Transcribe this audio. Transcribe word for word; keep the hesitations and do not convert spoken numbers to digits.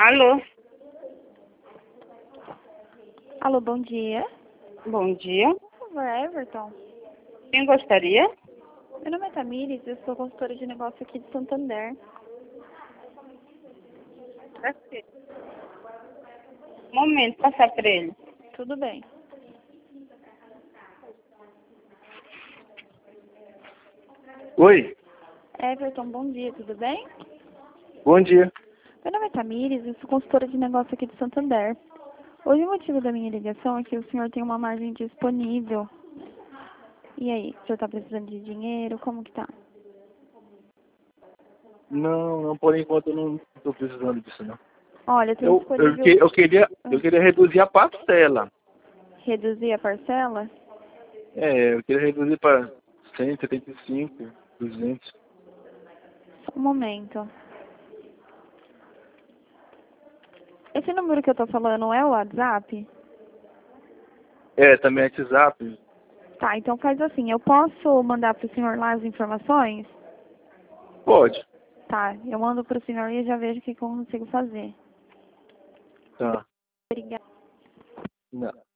Alô? Alô, bom dia. Bom dia. Por favor, Everton. Quem gostaria? Meu nome é Tamires, eu sou consultora de negócio aqui de Santander. Um momento, passar para ele. Tudo bem. Oi, Everton, bom dia, tudo bem? bom dia. Meu nome é Tamires, eu sou consultora de negócio aqui de Santander. Hoje o motivo da minha ligação é que o senhor tem uma margem disponível. E aí, o senhor está precisando de dinheiro? Como que tá? Não, não, por enquanto eu não estou precisando disso, não. Olha, tem Eu, eu, disponível que- eu, queria, eu queria reduzir a parcela. reduzir a parcela? É, eu queria reduzir para cento e setenta e cinco, duzentos. Só um momento. Esse número que eu tô falando é o WhatsApp? É, também é WhatsApp. Tá, então faz assim, eu posso mandar pro senhor lá as informações? Pode. Tá, eu mando pro senhor e eu já vejo o que eu consigo fazer. Tá. Obrigada. Não.